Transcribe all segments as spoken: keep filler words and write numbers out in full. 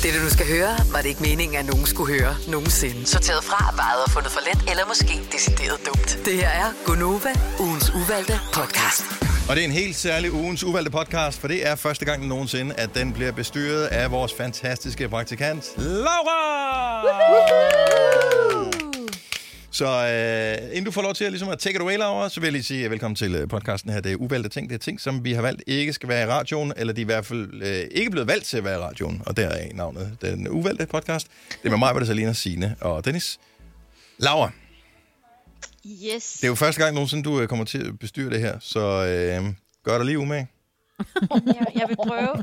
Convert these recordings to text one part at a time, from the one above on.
Det, du skal høre, var det ikke meningen, at nogen skulle høre nogensinde. Sorteret fra, vejet og fundet for let, eller måske decideret dumt. Det her er Gonova, ugens uvalgte podcast. Og det er en helt særlig ugens uvalgte podcast, for det er første gang nogensinde, at den bliver bestyret af vores fantastiske praktikant, Laura! Woohoo! Så øh, inden du får lov til at, ligesom at take it away, Laura, så vil jeg lige sige velkommen til podcasten her. Det er uvalgte ting. Det er ting, som vi har valgt ikke skal være i radioen, eller de er i hvert fald øh, ikke blevet valgt til at være i radioen. Og der er navnet den uvalgte podcast. Det er med mig, hvor det er Salina, Signe og Dennis. Laura. Yes. Det er jo første gang nogensinde, du kommer til at bestyre det her, så øh, gør dig lige umage. jeg, jeg vil prøve.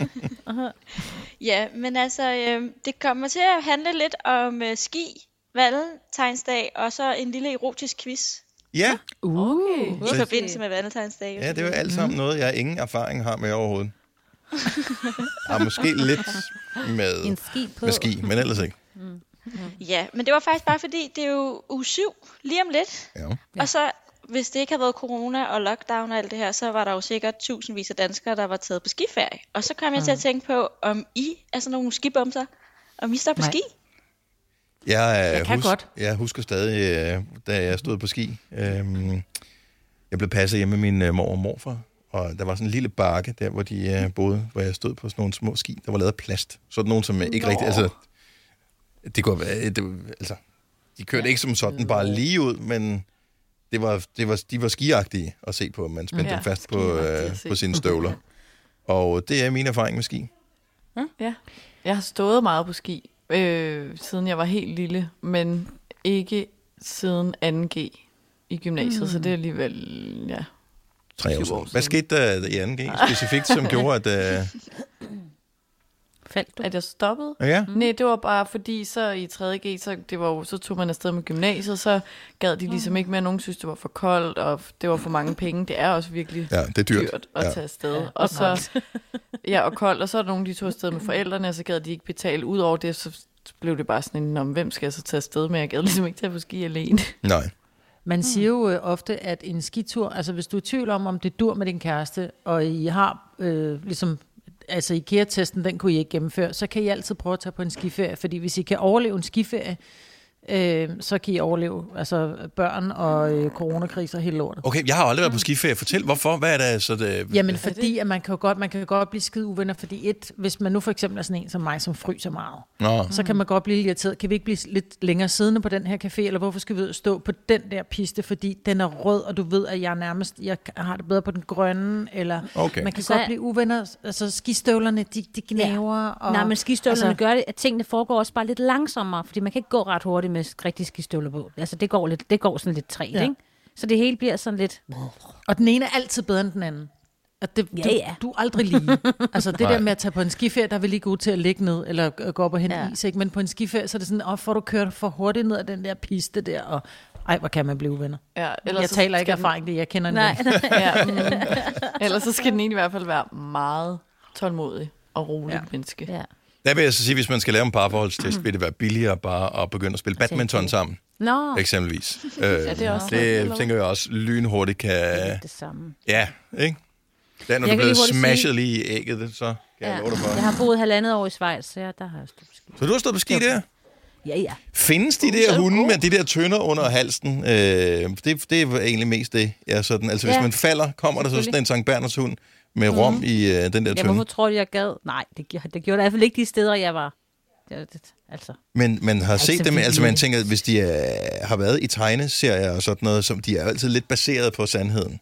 Ja, men altså, øh, det kommer til at handle lidt om øh, ski, valentinsdag og så en lille erotisk quiz. Ja. Uh, I forbindelse med valentinsdag. Ja, det er jo alt sammen noget, jeg ingen erfaring har med overhovedet. Ja, måske lidt med, en ski på. med ski, men ellers ikke. Mm. Ja, men det var faktisk bare fordi, det er jo uge syv lige om lidt. Ja. Og så, hvis det ikke havde været corona og lockdown og alt det her, så var der jo sikkert tusindvis af danskere, der var taget på skiferie. Og så kom jeg mm. til at tænke på, om I er sådan nogle skibumser, om I står på Nej. ski? Jeg, jeg kan hus- godt. Jeg husker stadig, da jeg stod på ski. Jeg blev passet hjemme med min mor og morfar, og der var sådan en lille bakke der, hvor de boede, hvor jeg stod på sådan nogle små ski, der var lavet af plast. Sådan nogle, som ikke Nå. rigtig... Altså, det kunne være... Det, altså, de kørte ja. ikke som sådan bare lige ud, men det var, det var, de var skiagtige at se på. Man spændte ja, dem fast på, øh, på sine støvler. Og det er min erfaring med ski. Ja, jeg har stået meget på ski. Øh, siden jeg var helt lille, men ikke siden anden G i gymnasiet, mm. så det er alligevel, ja, tre år siden. Hvad skete der i anden G specifikt, som gjorde, at... Uh... Faldt du? At jeg stoppede? Ja. Nej, det var bare fordi, så i tredje G, så, det var jo, så tog man afsted med gymnasiet, så gad de ligesom ikke mere, nogen synes, det var for koldt, og det var for mange penge. Det er også virkelig ja, det er dyrt. dyrt at ja. tage afsted. Ja, og så, ja, og koldt, og så er der nogen, de tog afsted med forældrene, og så gad de ikke betale. Udover det, så blev det bare sådan en, om hvem skal jeg så tage afsted med? Jeg gad ligesom ikke tage på ski alene. Nej. Man siger jo øh, ofte, at en skitur, altså hvis du er i tvivl om, om det dur med din kæreste, og I har øh, ligesom, altså IKEA-testen, den kunne I ikke gennemføre, så kan I altid prøve at tage på en skiferie, fordi hvis I kan overleve en skiferie, øh, så kan I overleve altså børn og øh, coronakriser hele lortet. Okay, jeg har aldrig været på skiferie. Fortæl, hvorfor? Hvad er det så det? Jamen fordi, at man kan godt, man kan godt blive skide uvenner, fordi et, hvis man nu for eksempel er sådan en som mig, som fryser meget, Nå. så kan man godt blive irriteret. Kan vi ikke blive lidt længere siddende på den her café, eller hvorfor skal vi ud og stå på den der piste, fordi den er rød, og du ved, at jeg nærmest, jeg har det bedre på den grønne, eller okay. man kan så godt blive uvenner. Altså skistøvlerne, de, de gnaver. Ja. Og, Nej, men skistøvlerne altså, gør det, at tingene foregår også bare lidt langsommere, fordi man kan ikke gå ret hurtigt med rigtig skistøvler på. Altså det går, lidt, det går sådan lidt træt, ja. ikke? Så det hele bliver sådan lidt... Og den ene er altid bedre end den anden. At det, ja, du, ja. du er aldrig lige. Altså det der med at tage på en skiferie, der vil lige gå ud til at ligge ned, eller gå op og hente ja. is, ikke? Men på en skiferie, så er det sådan, åh, får du kørt for hurtigt ned ad den der piste der, og ej, hvor kan man blive venner. Ja, jeg taler ikke erfaring, det jeg kender en Nej, ja, mm. Ellers så skal den egentlig i hvert fald være meget tålmodig og rolig ja. menneske. Ja. Der vil jeg så sige, hvis man skal lave en parforholdstest, vil det være billigere bare at begynde at spille badminton sammen. Nå. Eksempelvis. Øh, ja, det er også det lidt, tænker jeg også lynhurtigt kan... Det er det samme. Ja, ikke? Det er, når jeg du bliver smashet lige i ægget, så kan ja. jeg love dig for. Jeg har boet halvandet år i Schweiz, så der har jeg stået på ski. Så du har stået på ski der? Ja, ja. Findes de der hunde med de der tønder under halsen? Øh, det, det er egentlig mest det. Ja, sådan. Altså hvis ja. man falder, kommer der så sådan en Sankt Bernhards hund med mm. rom i øh, den der tønde. Ja, hvorfor tror du, jeg gad? Nej, det, det gjorde det i hvert fald ikke de steder, jeg var. Det, det, altså. Men man har altså, set dem, altså man tænker, at hvis de er, har været i tegneserier og sådan noget, som de er altid lidt baseret på sandheden.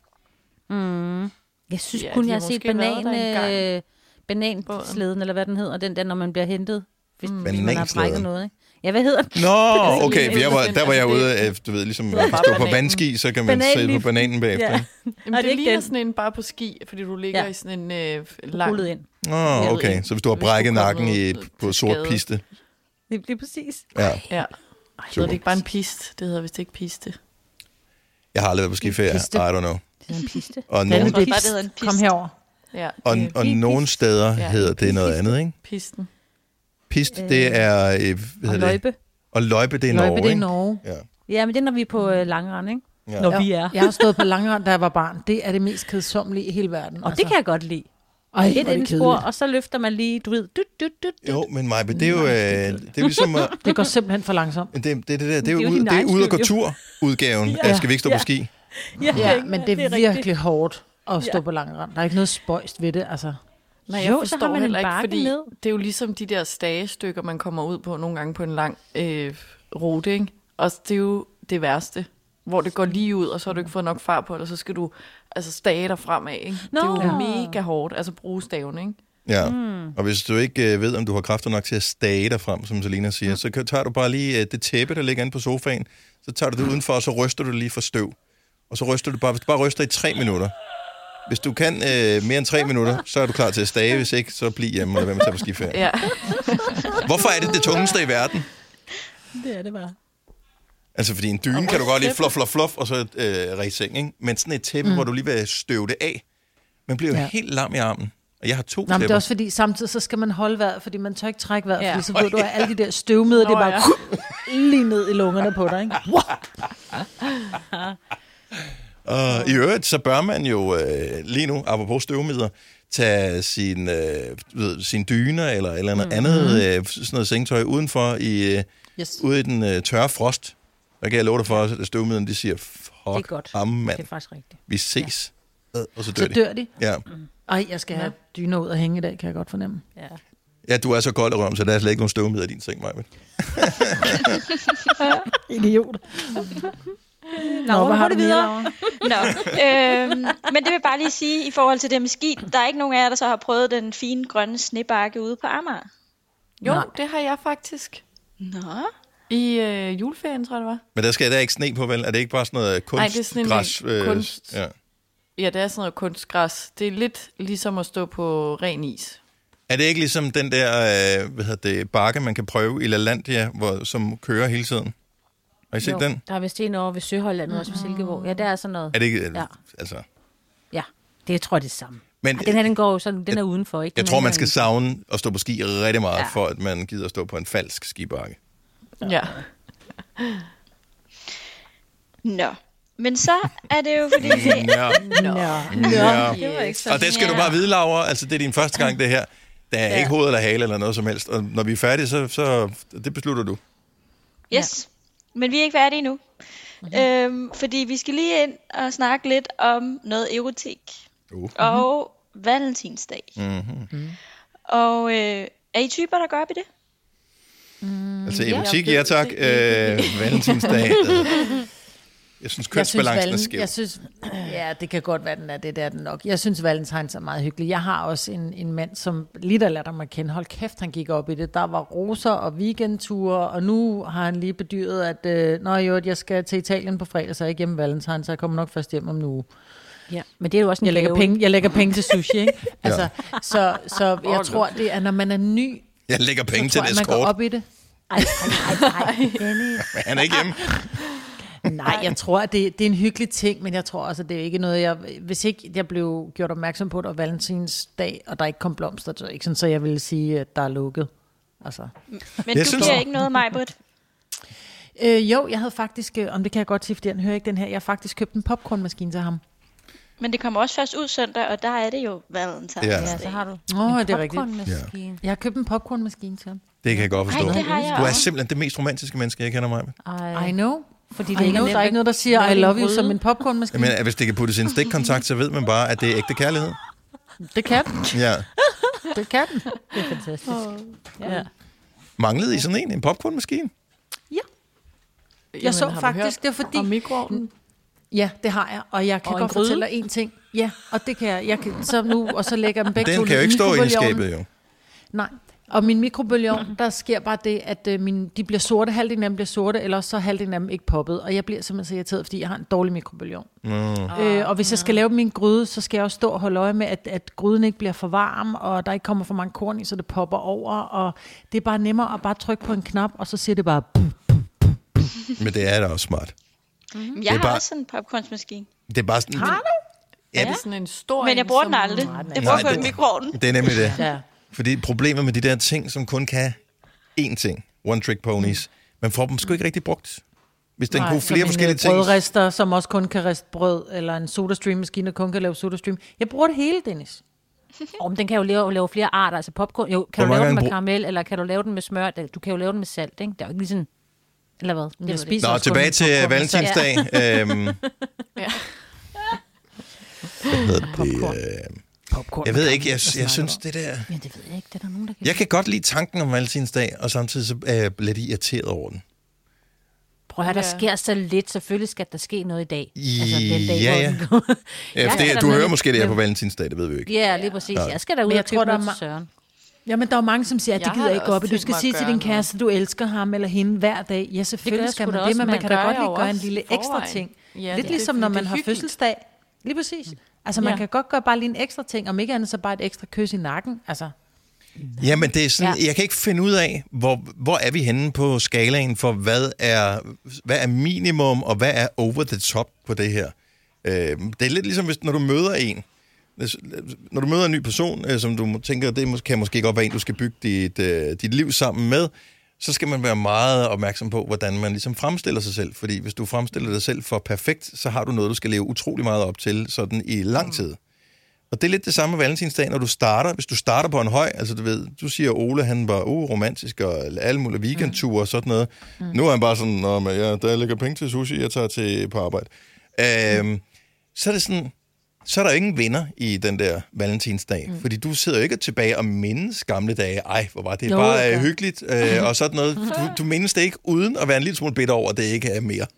Mm. Jeg synes ja, kun, jeg har set banan, øh, banansleden, eller hvad den hedder, den der, når man bliver hentet, hvis, mm. hvis man har brækket noget, ikke? Ja, hvad hedder den? Nå, okay, for jeg var, der var jeg ude, du ved, ligesom at stå på vandski, så kan man sidde på bananen bagefter. Ja. Jamen, det ligner sådan en bare på ski, fordi du ligger ja. i sådan en øh, lang... Rullet ind. Åh, oh, okay, så hvis du har brækket nakken i, på sort skade. Piste. Det bliver præcis. Ja. Ja. Ej, hedder det ikke bare en pist? Det hedder vist ikke piste. Jeg har aldrig været på skiferie, I don't know. Det er en piste. Og nogen... det hedder en piste. Kom herover. Ja, og og nogle steder ja, hedder det noget andet, ikke? Pisten. Pist, det er... Hvad og løjpe. Og løjpe, det er løjpe, Norge, det er Norge. Ja. ja, men det er, når vi er på øh, langrand, ikke? Ja. Når vi er. Jeg har stået på langrand, da jeg var barn. Det er det mest kedsommelige i hele verden. Og altså. Det kan jeg godt lide. Ej, lidt hvor er det ind spor, kedeligt. og så løfter man lige, du ved, dut, dut, dut, dut. Jo, men Maja, det er jo, øh, det er ligesom, at, Det går simpelthen for langsomt. det, det, det, der, det er Det er jo jo ud, din det er egen ud at gå skyld, tur-udgaven Ja. af Skal vi ikke stå på ski? Ja, Ja, men det er, rigtigt. virkelig hårdt at stå på lang rand. Der er ikke noget spøjst ved det, altså. Nej, jeg Jo, så forstår har man en heller ikke, bakke fordi ned. det er jo ligesom de der stagestykker, man kommer ud på nogle gange på en lang øh, rute, ikke? Og det er jo det værste, hvor det går lige ud, og så har du ikke fået nok fart på det, og så skal du altså stage dig fremad, ikke? Nå. Det er jo mega hårdt, altså bruge staven, ikke? Ja, mm. og hvis du ikke øh, ved, om du har kræfter nok til at stage dig frem, som Selina siger, mm. så kan- tager du bare lige øh, det tæppe, der ligger inde på sofaen, så tager du det udenfor, og så ryster du det lige for støv. Og så ryster du bare, hvis du bare ryster i tre minutter. Hvis du kan øh, mere end tre minutter, så er du klar til at stage. Hvis ikke, så bliv hjemme og lad være med at tage på skiferie. Ja. Hvorfor er det det tungeste i verden? Det er det bare. Altså, fordi en dyne kan du godt lige fluff, fluff, fluff, og så øh, ræse seng, ikke? Men sådan et tæppe, mm. hvor du lige vil støve det af, man bliver jo Ja. helt lam i armen. Og jeg har to Nå, men det er tæpper. også fordi, samtidig så skal man holde vejret, fordi man tør ikke trække vejret, Ja. fordi så ved du, at alle de der støvmider, det er Nå, bare lige ned i lungerne på dig, ikke? Og i øvrigt, så bør man jo øh, lige nu, apropos støvmider, tage sin, øh, ved, sin dyner eller, eller noget mm-hmm. andet øh, sådan noget sengetøj udenfor i, øh, Yes. ude i den øh, tørre frost. Der kan jeg love dig for, at støvmiderne, de siger, Det er fuck godt. ham, mand. Det er faktisk rigtigt. Vi ses. Ja. Og så dør Så de. dør de. Ja. Ej, jeg skal have dyner ud og hænge i dag, kan jeg godt fornemme. Ja. ja, du er så kold i røven, så der er slet ikke nogen støvmider i din seng, Maja. Idiot. Nå, hvad har du det videre. Laura? Nå, øhm, men det vil bare lige sige, i forhold til det med ski, der er ikke nogen af jer, der så har prøvet den fine grønne snebakke ude på Amager. Jo, Nej. det har jeg faktisk. Nå, I øh, juleferien, tror jeg, det var. Men der skal der ikke sne på, vel? Er det ikke bare sådan noget Nej, det er sådan en kunstgræs? øh, kunst- ja. Ja, det er sådan noget kunstgræs. Det er lidt ligesom at stå på ren is. Er det ikke ligesom den der øh, hvad hedder det, bakke, man kan prøve i LaLandia, hvor, som kører hele tiden? Har I set Jo, den? der er vist en over ved Søholland, også ved Silkeborg. Ja, det er sådan noget. Er det ikke... Ja. Altså, Ja, det jeg tror jeg, det er det samme. men Ej, den her, den går jo sådan, den er udenfor, ikke? jeg Den tror, er man skal inde savne at stå på ski rigtig meget, ja. Ja. for at man gider at stå på en falsk skibakke. Ja. nå. Men så er det jo fordi... Det, Ja. Nå. Ja. Det var ikke så. Og det skal du bare vide, Laura. Altså, det er din første gang, det her. Der er ja. ikke hoved eller hale eller noget som helst. Og når vi er færdige, så, så det beslutter du. yes, men vi er ikke færdige endnu. Mm-hmm. Øhm, fordi vi skal lige ind og snakke lidt om noget erotik. Uh. Og valentinsdag. Mm-hmm. Og øh, er I typer, der går op i det? Altså, ja. erotik, ja tak. Øh, Valentinsdag. Jeg synes, Jeg synes, kønsbalancen er Valen, skæv. jeg synes, ja, det kan godt være, den er det, der er den nok. Jeg synes, Valentines er meget hyggelig. Jeg har også en, en mand, som lige der lader mig kende. Hold kæft, han gik op i det. Der var roser og weekendture, og nu har han lige bedyret, at øh, nå jo, jeg skal til Italien på fredag, så er jeg ikke hjemme Valentine, så jeg kommer nok først hjem om en uge. Ja, men det er jo også en Jeg lægger gave. penge, jeg lægger penge til sushi, ikke? Altså, så, så jeg tror, det er, når man er ny, Jeg lægger penge så til tror jeg, det man går skort. op i det. Ej, ej, ej, ej. Dennis. Han er ikke hjemme. Nej, jeg tror, at det, det er en hyggelig ting, men jeg tror også, at det er ikke noget, jeg... Hvis ikke jeg blev gjort opmærksom på det, og valentinsdag, og der ikke kom blomster, så er det ikke sådan, så jeg ville sige, at der er lukket. Altså. Men Jeg du synes- giver ikke noget, Majbrit? Øh, jo, jeg havde faktisk... Øh, om det kan jeg godt sige, fordi han hører ikke den her. Jeg har faktisk købt en popcornmaskine til ham. Men det kommer også først ud søndag, og der er det jo valentinsdag. Ja. Ja, så har du Åh, en det er rigtigt. popcornmaskine. Jeg har købt en popcornmaskine til ham. Det kan jeg godt forstå. Ej, det har jeg Du er også. simpelthen det mest romantiske menneske, jeg kender mig med. Ej, I know. fordi I det ikke know, er der er ikke noget, der siger, I love you som en popcornmaskine. Jamen, hvis det kan puttes i en stikkontakt, så ved man bare, at det er ægte kærlighed. Det kan den. Ja. Det kan den. Det er fantastisk. Ja. Manglede I sådan en, en popcornmaskine? Jeg så faktisk, det var fordi... Og mikroovnen. Ja, det har jeg, og jeg kan Og en godt gryde? fortælle dig en ting. Ja, og det kan jeg. jeg kan, så nu, og så lægger jeg dem begge Den to kan jo ned ikke stå inde i mikrobølgeovnen. skabet, jo. Nej, og min mikrobølgeovn, der sker bare det, at øh, min, de bliver sorte, halvdelen af dem bliver sorte, eller så er halvdelen af dem ikke poppet, og jeg bliver simpelthen så irriteret, fordi jeg har en dårlig mikrobølgeovn. Mm. Øh, og hvis jeg skal lave min gryde, så skal jeg også stå og holde øje med, at, at gryden ikke bliver for varm, og der ikke kommer for mange korn i, så det popper over, og det er bare nemmere at bare trykke på en knap, og så siger det bare... Men det er da også smart. Jeg er har bare- også sådan en popcornmaskine. Det er bare sådan... Har du? Ja, Er det sådan en stor Men jeg en, bruger som- den aldrig. Nej, Jeg bruger Nej, kun det- mikroovnen. det er nemlig det. Ja. Fordi problemet med de der ting, som kun kan én ting, one trick ponies, man får dem sgu ikke rigtig brugt. Hvis den kunne flere forskellige ting. Brødrester, som også kun kan riste brød, eller en SodaStream-maskine, der kun kan lave SodaStream. Jeg bruger det hele, Dennis. Om den kan jo lave, lave flere arter, altså popcorn. Jo, kan Hvor du lave mange den med gange karamel, eller kan du lave den med smør? Du kan jo lave den med salt, ikke? Det er jo ikke lige sådan... Eller hvad? Det Jeg var spiser Nå, også kun tilbage en til popcorn med valentinsdag. Øhm, Ja. hvad hedder det? Øh, popcorn. jeg ved ikke, jeg, Hvad jeg snakker synes, du det der... Ja, det ved jeg ikke. Det er der nogen, der kan... Jeg kan godt lide tanken om valentinsdag, og samtidig så er jeg lidt irriteret over den. Prøv at høre, der Ja. sker så lidt. Selvfølgelig skal der ske noget i dag. Altså, I- den dag, ja, hvor ja. den går. Ja, Jeg for skal det, da du med- hører måske, det er på med- valentinsdag, det ved vi jo ikke. Ja, lige præcis. Jeg skal da ud Men jeg og købe tror, der er noget ma- til Søren. Ja, men der er mange, som siger, at det Jeg gider har ikke gå også op, og du tænkt skal mig at sige til gøre din noget. kæreste, du elsker ham eller hende hver dag. Ja, gør selvfølgelig jeg skal sgu man da det, også, men man men kan gør da godt jeg lige jo gøre en også lille i ekstra forvejen. ting. Ja, Lidt det- ligesom, det- når det er man har hyggeligt. fødselsdag. Lige præcis. Altså, man Ja. kan godt gøre bare lige en ekstra ting, om ikke andet så bare et ekstra kys i nakken. Altså, Ja, men det er sådan, Ja. jeg kan ikke finde ud af, hvor, hvor er vi henne på skalaen for, hvad er, hvad er minimum, og hvad er over the top på det her. Øh, det er lidt ligesom, hvis, når du møder en, når du møder en ny person, øh, som du tænker, det må- kan måske godt være en, du skal bygge dit, øh, dit liv sammen med, så skal man være meget opmærksom på, hvordan man ligesom fremstiller sig selv. Fordi hvis du fremstiller dig selv for perfekt, så har du noget, du skal leve utrolig meget op til, sådan i lang tid. Og det er lidt det samme med valentinsdag, når du starter. Hvis du starter på en høj, altså du ved, du siger, Ole, han var uh, romantisk og alle mulige weekendture og sådan noget. Mm. Nu er han bare sådan, nå, men ja, der ligger penge til sushi, jeg tager til på arbejde. Øhm, så er det sådan, så er der jo ingen vinder i den der valentinsdag, mm. fordi du sidder jo ikke tilbage og mindes gamle dage. Ej, hvor var det Jo, bare ja. øh, hyggeligt, øh, og sådan noget. Du, du mindes det ikke, uden at være en lille smule bitter over, at det ikke er mere.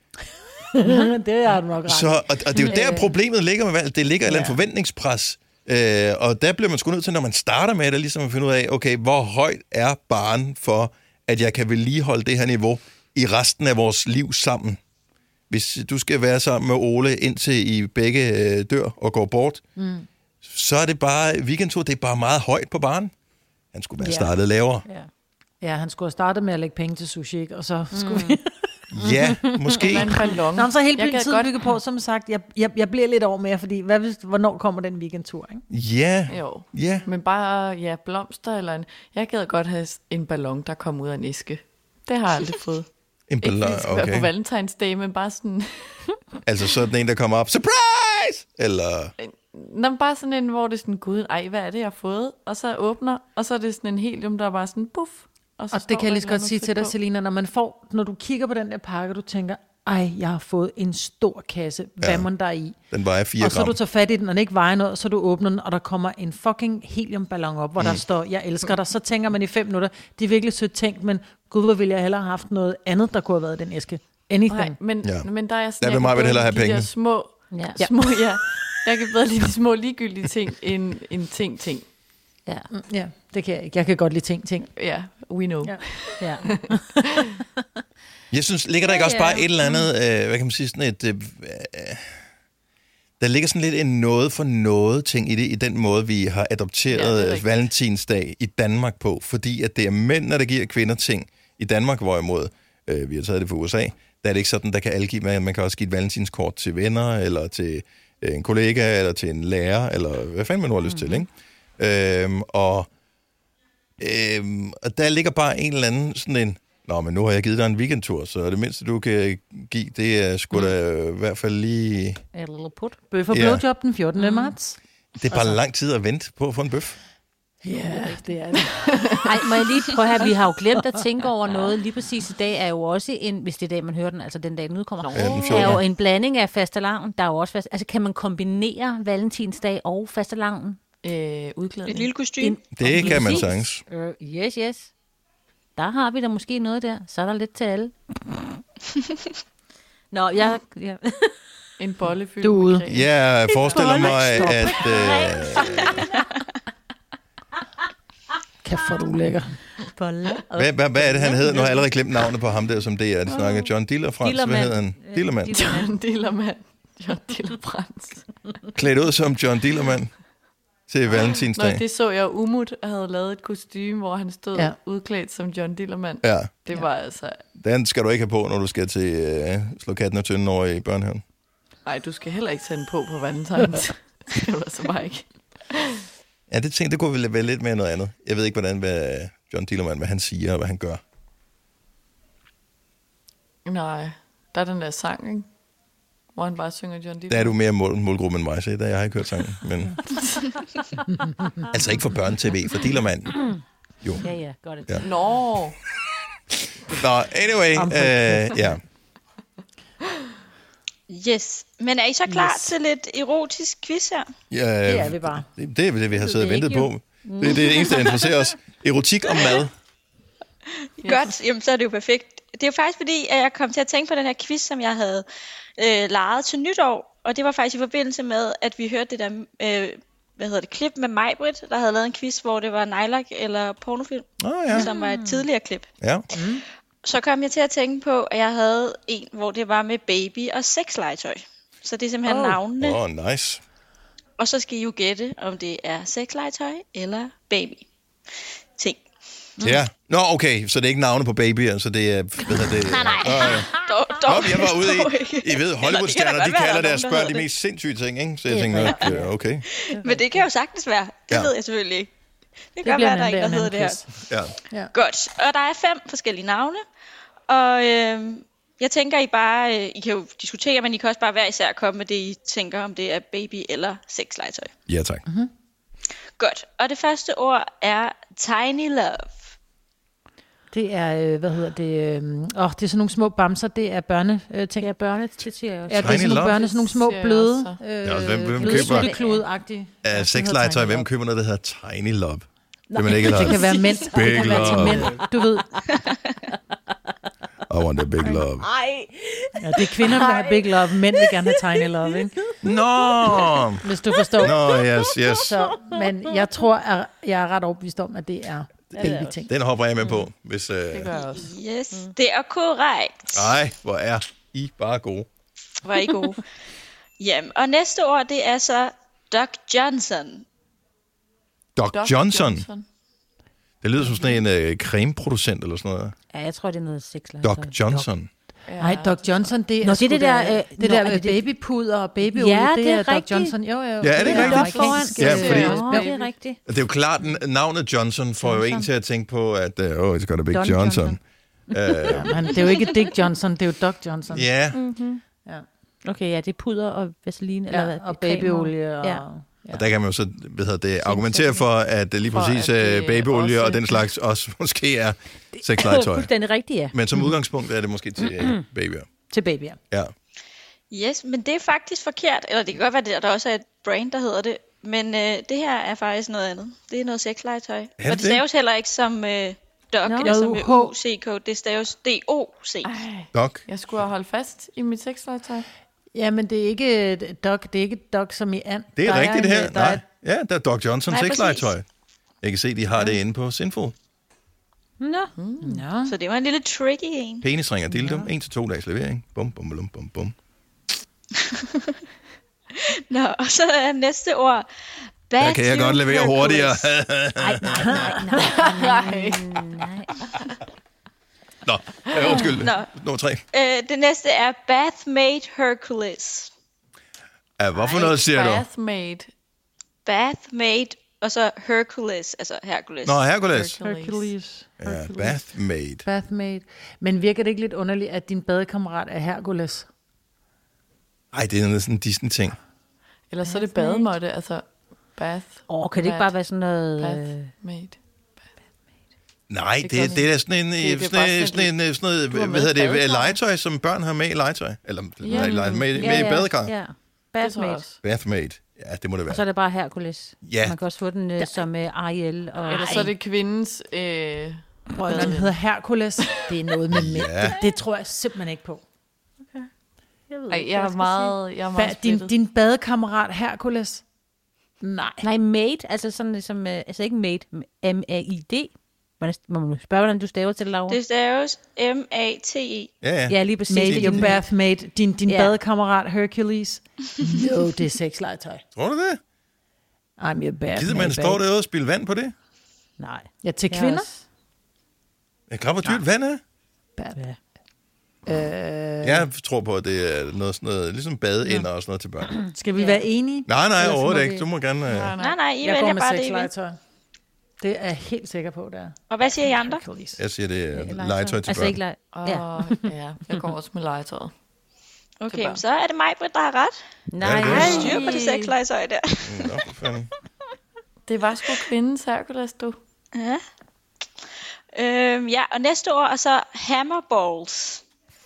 det har du nok ret. Så, og, og det er jo der, problemet ligger med valg. Det ligger et eller andet forventningspres. Øh, og der bliver man sgu nødt til, når man starter med det, ligesom at finde ud af, okay, hvor højt er barren for, at jeg kan vedligeholde det her niveau i resten af vores liv sammen. Hvis du skal være sammen med Ole, indtil I begge øh, dør og går bort, mm. så er det bare, weekendtur, det er bare meget højt på barren. Han skulle være Ja. startet lavere. Ja, han skulle have startet med at lægge penge til sushi, ikke? Og så skulle vi... Ja, måske. Eller en ballon. Nå, men så hele Jeg kan tiden godt- bygget på, som sagt, jeg, jeg, jeg bliver lidt over mere, fordi hvad hvis, hvornår kommer den weekendtur, ikke? Ja, Jo. ja. Men bare, ja, blomster eller en... Jeg gad godt have en ballon, der kom ud af en æske. Det har jeg aldrig fået. En Ikke fordi ballon, det skal være på okay. Valentinsdag, men bare sådan... Altså sådan en, der kommer op, surprise! Eller... Nå, men bare sådan en, hvor det er sådan, gud, ej, hvad er det, jeg har fået? Og så åbner, og så er det sådan en helium, der er bare sådan, buff. Og, så Og står det kan jeg der lige et så eller godt andet sige til dig, på. Selina, når man får, når du kigger på den der pakke, du tænker, ej, jeg har fået en stor kasse, hvad Ja. må der er i? Den vejer fire Og så gram. du tager fat i den, og den ikke vejer noget, så du åbner den, og der kommer en fucking heliumballon op, hvor mm. der står, jeg elsker dig. Så tænker man i fem minutter, det er virkelig sødt tænkt, men gud, hvor ville jeg hellere have haft noget andet, der kunne have været i den æske. Anything. Nej, men, Ja. ja. men der er sådan, Der vil jeg mig kan vel bedre hellere have lide de der pengene. små, Ja. ja. små, ja. Jeg kan bedre lide de små ligegyldige ting, end en ting, ting. Ja. Mm, ja, det kan jeg ikke. Jeg kan godt lide ting, ting. Ja, we know. Ja. Ja. Jeg synes, ligger der ikke Ja, også ja. bare et eller andet, øh, hvad kan man sige, sådan et... Øh, øh, der ligger sådan lidt en noget for noget ting i det, i den måde, vi har Ja, adopteret det er ja, rigtigt. valentinsdag i Danmark på, fordi at det er mændene, der giver kvinder ting. I Danmark, hvorimod øh, vi har taget det fra U S A, der er det ikke sådan, der kan alle give, man, man kan også give et valentinskort til venner, eller til øh, en kollega, eller til en lærer, eller hvad fanden man nu har lyst til, ikke? Øhm, og, øhm, og der ligger bare en eller anden sådan en, nå, men nu har jeg givet dig en weekendtur, så det mindste, du kan give, det er sgu da i hvert fald lige... A little put. Bøf og Ja. blowjob den fjortende marts. Det er bare lang tid at vente på at få en bøf. Ja, det er det. Ej, må jeg lige prøve her, vi har jo glemt at tænke over noget. Lige præcis i dag er jo også en, hvis det er dag, man hører den, altså den dag, den udkommer, Ja, den er fjortende. jo en blanding af fastelavn. Der er jo også fast, altså kan man kombinere valentinsdag og fastelavn? Øh, udklædning. Et lille kostume. Det kan man Præcis. sagtens. Uh, yes, yes. Der har vi da måske noget der. Så er der lidt til alle. Nå, jeg... jeg En bolle fyldt Du er med ude. creme. Jeg forestiller mig, Stop. at... Øh, Kæft, hvor er du lækker. bolle. hvad, hvad, hvad er det, han hedder? Nu har jeg allerede glemt navnet på ham der, som det er. De snakker John Diller Frans. Hvad Dillermand. hedder han? Dillermand. John Dillermand. John Dillerbrand. Klædt ud som John Dillermand til Nå, valentinsdag. det så jeg. Umut havde lavet et kostume, hvor han stod Ja. ja. udklædt som John Dillermand. Ja, Det var altså... den skal du ikke have på, når du skal til øh, slå katten og tynden over i børnehaven. Nej, du skal heller ikke tage den på på valentines. Det skal du altså bare ikke. Ja, det tænkte jeg kunne vel være lidt mere noget andet. Jeg ved ikke, hvordan hvad John Dillermand, hvad han siger og hvad han gør. Nej, der er den der sang, ikke? hvor han bare synger John Deere. Der er du mere mål, målgruppe end mig, så der jeg har ikke hørt sangen. Men... altså ikke for børne-tv, for Dillermand. Jo. Ja, ja, godt. Ja. Nå. Nå, anyway. Øh, ja. Yes. Men er I så klar yes. til lidt erotisk quiz her? Ja, Det er vi bare. Det, det er det, vi har siddet og ved ventet ikke, på. Det er det eneste, der interesserer os. Erotik og mad. Yes. Godt, jamen så er det jo perfekt. Det er jo faktisk fordi, at jeg kom til at tænke på den her quiz, som jeg havde øh, lejet til nytår. Og det var faktisk i forbindelse med, at vi hørte det der øh, hvad hedder det, klip med Majbrit, der havde lavet en quiz, hvor det var nejlak eller pornofilm, Oh, ja. som var et tidligere klip. Ja. Mm. Så kom jeg til at tænke på, at jeg havde en, hvor det var med baby og sexlegetøj. Så det er simpelthen oh. navnene. Åh, oh, nice. Og så skal I jo gætte, om det er sexlegetøj eller baby. Ting. Ja. Nå, okay, så det er ikke navne på babyer, så det er... Hvad hedder det? Nej, nej. Nå, ja. Dog, dog, Nå, jeg var ude i... I ved, Hollywood-stjerner, de kalder deres børn de det. mest sindssyge ting, ikke? Så jeg tænker, ja, okay. Men det kan jo sagtens være. Det Ja. ved jeg selvfølgelig ikke. Det kan Det godt bliver være, en der er en, der anden hedder det her. quiz. Ja. Godt. Og der er fem forskellige navne. Og øh, jeg tænker, I bare... Øh, I kan jo diskutere, men I kan også bare hver især komme med det, I tænker, om det er baby eller sexlegetøj. Ja, tak. Mhm. Godt. Og det første ord er tiny love. Det er, øh, hvad hedder det, øh, åh, det er sådan nogle små bamser, det er børne øh, ting. Ja, børne, det siger jeg også. Ja, det er Tiny sådan nogle love. børne, sådan nogle små Det siger jeg bløde, også. øh, Ja, hvem- hvem bløde køber- sylteklude-agtige. Ja, sexlegetøj, hvem køber noget, der hedder Tiny Love? Det, man ikke Det kan være mænd, det Big kan være til love. mænd, du ved. I want a big love. Ja, det er kvinder, der har big love, mænd vil gerne have tiny love, ikke? Nå! Hvis du forstår. Nå, yes, yes. Så, men jeg tror, at jeg er ret overbevist om, at det er baby-ting. Den hopper jeg med på, hvis... Øh... Det gør jeg også. Yes, mm. det er korrekt. Ej, hvor er I bare gode. Var I gode? Jamen, og næste ord, det er så Doc Johnson. Doc, Doc Johnson. Johnson. Det lyder som sådan en øh, cremeproducent eller sådan noget. Ja, jeg tror, det er noget sexlegetøj. Doc Johnson. Nej, Doc Johnson, det er Nå, det er sgu det da- der, øh, det nå, der er med det det- babypuder og babyolie, Ja, det, det er er Doc rigtigt. Johnson. Jo, jo. Ja, er det ikke er rigtigt? amerikansk, Ja, fordi- øh, Nå, det er rigtigt. Det er jo klart, n- navnet Johnson får jo en til at tænke på, at øh, oh, it's got a big Don Johnson. Johnson. Øh, Men det er jo ikke Dick Johnson, det er jo Doc Johnson. ja, Okay, ja, det er puder og vaseline. Eller hvad? Ja, og Creme babyolie. Og, Ja. ja. og der kan man jo så hvad hedder det, argumentere for, at øh, lige For, præcis at det øh, babyolie også- og den slags også måske er sexlegetøj. Fuldstændig rigtigt, ja. Men som udgangspunkt er det måske til øh, babyer. Til babyer. Ja. Yes, men det er faktisk forkert. Eller det kan godt være, at der også er et brand, der hedder det. Men øh, det her er faktisk noget andet. Det er noget sexlegetøj. det Og det det? staves heller ikke som øh, Doc, Nå. eller som med J H. U C K. Det staves D O C. Ej, Doc? jeg skulle have holdt fast i mit sexlegetøj. Ja, men det er ikke Doc, det er ikke Doc som i and. Det er Der rigtigt en, her. øh, Der er, Nej. Ja, der er Doc Johnson Nej, sexlegetøj. Jeg kan se, de har det inde på Sinful. Nå, Nå. Så det var en lille tricky en. Penisring og dildo. En til to dages levering. Bum, bum, bum, bum, bum. Nå, og så er næste ord. Der kan jeg godt levere hurtigere. nej, nej, nej, nej, nej. Nå, øh, undskyld. Nå. Nummer tre. Øh, det næste er Bathmate Hercules. Ja, hvorfor noget siger du? Bathmate. Bathmate, og så Hercules, altså Hercules. Nå, Hercules. Hercules. Ja, Bathmate. Bathmate. Men virker det ikke lidt underligt, at din badekammerat er Hercules? Ej, det er sådan en Disney-ting. Eller så er det bademåtte, altså bath. Åh, oh, kan det ikke bare være sådan noget... Øh... Bathmate. Nej, det, Det det, gør det er da sådan en, det er sådan, bare en, sådan sådan en, sådan noget, du har hvad med hedder det, badekar. legetøj, som børn har med i legetøj. Eller Ja. ja, med, med ja, i ja, badekar. Ja, Det tror jeg Bathmate. også. Bathmate. Ja, det må det Og så være. er det bare Hercules. Ja. Man kan også få den øh, som øh, Ariel. Og... Eller så er det kvindens... Øh, Prøv, den hedder Hercules. Det er noget med mænd. Ja. Det, det tror jeg simpelthen ikke på. Jeg ved ej, ikke, jeg hvad er skal meget, jeg er Ba- meget din, splittet. din badekammerat Hercules? Nej. sige. Nej, mate, altså sådan ligesom... Øh, altså ikke mate, M A I D. Man må spørge, hvordan du staver til det, Laura. Det staves M A T E. Ja, ja. Ja, lige præcis. Mate, Det er your bathmate. Din, din Ja. badekammerat Hercules? No, det er sexlegetøj. Tror du det? I'm your bathmate. Gider man stå babe. derude og spille vand på det? Nej. Ja, til Jeg kvinder? også- Jeg kan hvor dyrt vand er. Ja. Jeg tror på, at det er noget, sådan noget ligesom badeender og sådan noget til børn. Skal vi være enige? Nej, nej, Ellers så må overhovedet vi- ikke. Du må gerne... øh, Nej, nej, I Jeg går vælger med bare det, I vil. sexlegetøj. Det er jeg helt sikker på, der. Og hvad siger I andre? Hercules. Jeg siger, det er Legetøj. legetøj til Altså børn. ikke lege... Ja. Åh, ja, jeg går også med legetøjet. Okay, men så er det mig, Britt, der har ret. Nej, Ja, det er Jeg det. har styr på det sexlegetøj der. Nå, for fanden. Det var sgu kvindens Hercules, du. Ja. Øhm, ja, og næste ord er så hammerballs.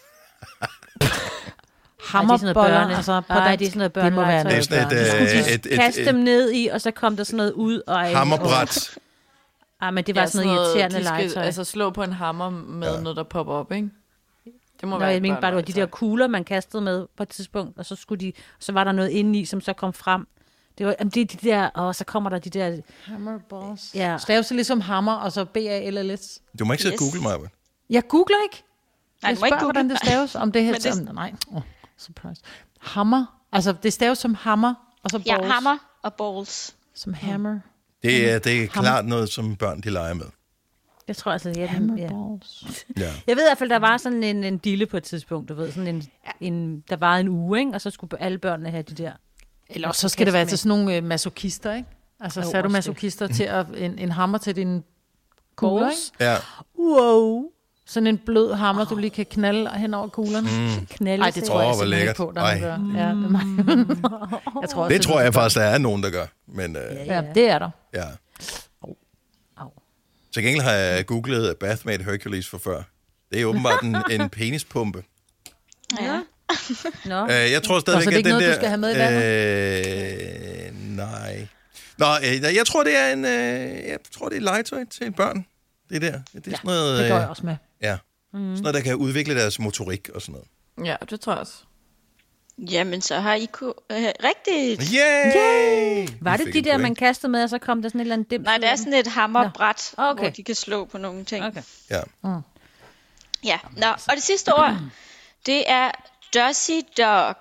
Hammerboller, altså på Ej, dansk. det er sådan noget Det må være børnelegetøj. Det er sådan et, børn. øh, De et, et, kaste et, dem et ned i, og så kom der sådan noget ud. Og hammerbræt. Ah, men det var sådan noget irriterende de skal, legetøj. altså slå på en hammer med Ja. noget, der popper op, ikke? Det må Nå, være jeg et mener bare, det var de der børnelegetøj. kugler, man kastede med på et tidspunkt, og så skulle de, så var der noget indeni, som så kom frem. Det var, jamen, det er de der, og så kommer der de der, Hammerballs. ja. Staves det ligesom hammer, og så B A L L S. Du må ikke sidde Yes. og google mig, Britt. Jeg googler ikke. Nej, Jeg du må ikke spørger, google. hvordan det staves. Om det her... Men det- Om, nej, oh, surprise. Hammer. Altså, det staves som hammer, og så balls. Ja, hammer og balls. Som hammer. Det er, det er klart noget, som børn de leger med. Jeg tror altså, jeg, ja. Hammerballs. Ja. Jeg ved i hvert fald, der var sådan en, en dille på et tidspunkt, du ved, sådan en, en, der var en uge, ikke? Og så skulle alle børnene have de der. Eller så skal det være til sådan nogle øh, masochister, ikke? Altså, Jo, så er du også masochister til at, en, en hammer til din kugler, ikke? Balls. Ja. Wow. Sådan en blød hammer, du lige kan knalde hen over kuglerne. Mm. Knalde. Nej, det tror Åh, jeg hvor simpelthen lækkert. ikke på, der Ej. er nogen, der gør. Ja, det, er mig. jeg tror også, Det tror jeg faktisk, der er nogen, der gør. Men øh, Ja, det er der. ja. Au. Til gengæld har jeg googlet Bathmate Hercules for før. Det er åbenbart en, en penispumpe. Ja. Nå. Øh, jeg tror Nå, stadigvæk, så det er at ikke den noget, du der... skal have med i øh, nej. Nå, øh, jeg tror, det er en... Øh, jeg tror, det er legetøj til børn. Det er der. Det er sådan noget... Det går jeg Øh, også med. ja. Sådan noget, der kan udvikle deres motorik og sådan noget. Ja, det tror jeg også. Jamen, så har I ku- øh, rigtigt. Yay! Yay! Var det de der, man kastede med, og så kom der sådan et eller andet dims? Nej, det er sådan et hammerbræt, Nå. Okay. hvor de kan slå på nogle ting. Okay. Ja. Ja, nå, og det sidste ord, det er Dusty Dog.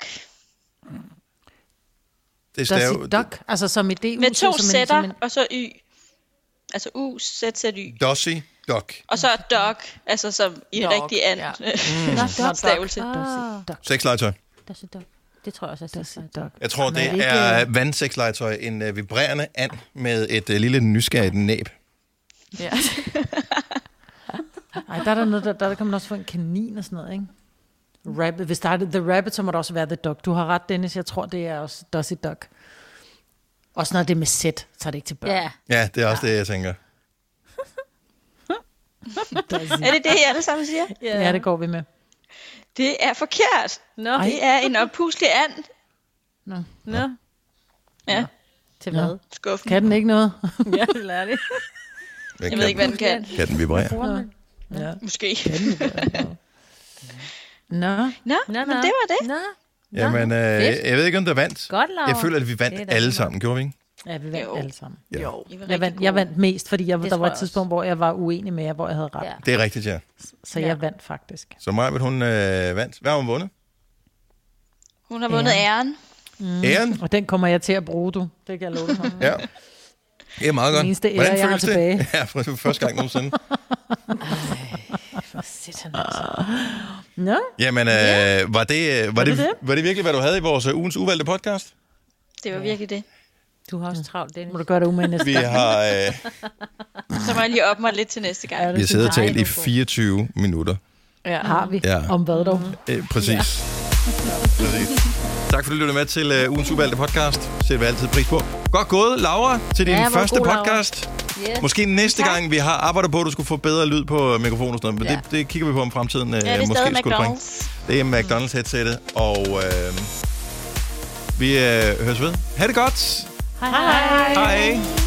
Det Der stav... er duck, altså som i D. Med to som en, sætter, som en, og så Y. Altså U, Z, Z, Y. Dossi Duck. Og så dog, altså som i Dog, rigtig and. ja. Ja. Stavelse. Ah, Sexlegetøj. Dusty Dog. Det tror jeg også er Dusty sexlegetøj. duck. Jeg tror, Men er det det ikke, er vandsexlegetøj. En uh, vibrerende and med et uh, lille nysgerrigt næb. Ja. Ej, der er der noget, der, der kan man også få en kanin og sådan noget, ikke? Rabbit. Hvis der er The Rabbit, så må det også være The Duck. Du har ret, Dennis. Jeg tror, det er også Dusty Duck. Også når det er med sæt, så er det ikke til børn. Ja. Ja, det er også det, jeg tænker. Er det det, I alle sammen siger? Ja, det går vi med. Det er forkert. Nå. Det er en oppuslig and. Nå. Nå. Ja, Til hvad? skuffen. Kan den ikke noget? Ja, det lader det. Men Jeg ved ikke, hvad den kan. Kan den vibrere? Ja. Måske. Nå. Nå, Nå, men nå. det var det. Nå. Jamen, øh, fedt. jeg ved ikke, om der vandt. Godt, Laura. Jeg føler, at vi Det er vandt da alle fint. sammen. Gjorde vi ikke? Ja, vi vandt Jo. alle sammen. Ja. Jo. I var Jeg rigtig vandt, jeg gode. vandt mest, fordi jeg, Det der tror var jeg et tidspunkt, hvor jeg var uenig med jer, hvor jeg havde ret. Ja. Det er rigtigt, ja. Så Ja. jeg vandt faktisk. Så Maja, hun øh, vandt. Hvad har hun vundet? Hun har vundet æren. Mm. Æren? Og den kommer jeg til at bruge, du. Det kan jeg love dig for. Ja. Det er meget godt. Den eneste ære, Hvordan jeg har føles tilbage. det? Ja, for første gang nogensinde. Nå, Jamen, øh, var, det, øh, var, det, det var det virkelig, hvad du havde i vores øh, ugens uvalgte podcast? Det var virkelig det. Du har også travlt, Dennis. må du gøre det umage næste Vi gang. har, øh, Så må jeg lige op mig lidt til næste gang. Ja, det vi har siddet og synes jeg. talt i fireogtyve minutter. Ja. Har vi. Ja. Om hvad dog? Øh, præcis. Ja. præcis. Tak fordi du lyttede med til øh, ugens uvalgte podcast. Sætter vi altid pris på. Godt gået, Laura, til din Ja, hvor første god, Laura. podcast. Yes. Måske næste Tak. gang, vi har arbejdet på, at du skulle få bedre lyd på mikrofonen og sådan noget, men Ja. det, det kigger vi på om fremtiden. Øh, Ja, det er måske stadig skulle bringe. McDonald's. Det er McDonald's headsettet, og øh, vi øh, høres ved. Ha' det godt. Hej, hej. Hej.